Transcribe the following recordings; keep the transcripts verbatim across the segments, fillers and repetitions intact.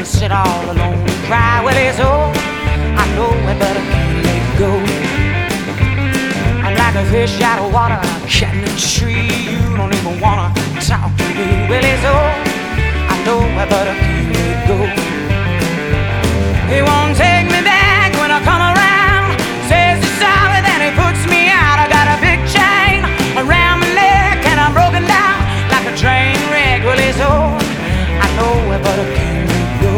sit all alone and cry. Well, it's oh, I know it, but I can't let go. I'm like a fish out of water, catching a tree. You don't even wanna talk to me. Well, it's oh, I know it, but I can't let go. He won't take me back when I come around. Says he's sorry, then he puts me out. I got a big chain around my neck and I'm broken down like a train wreck. Well, it's oh, I know it, but I can't let go.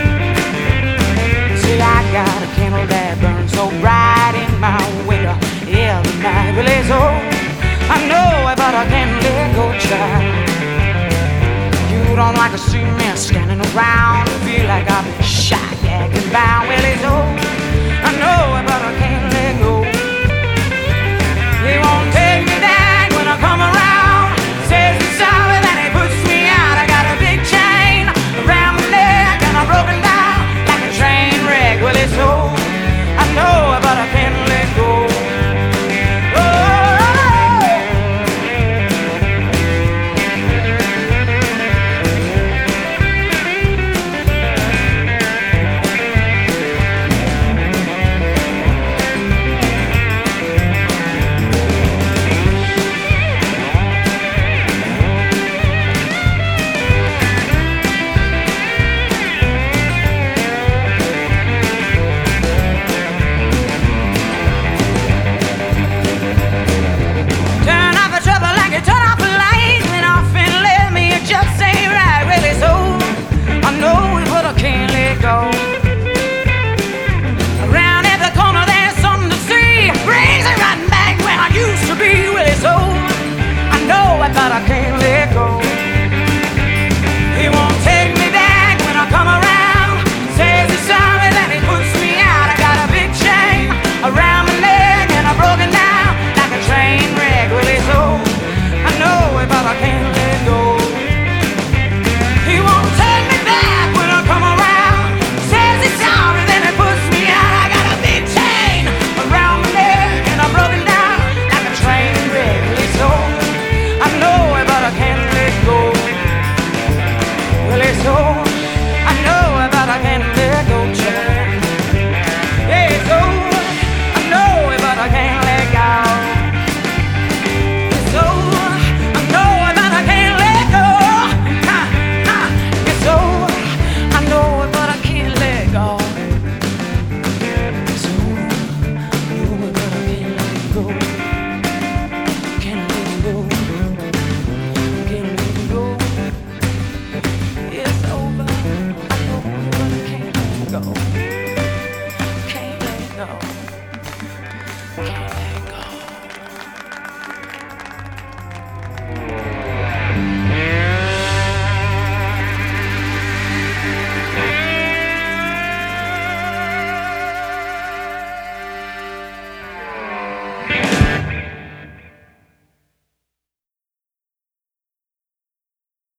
See, I got a candle that burns so bright in my window every night. Well, it's oh, I know it, but I can't let go, child. You don't like to see me standing around, feel like I've been shot, gagging bound. Well, it's oh, I know it, but I can't let go. He won't take me back when I come around. Says he's sorry, then he puts me out. I got a big chain around my neck and I'm broken down like a train wreck. Well, it's oh, I know it, but I can't let go. But I can't live.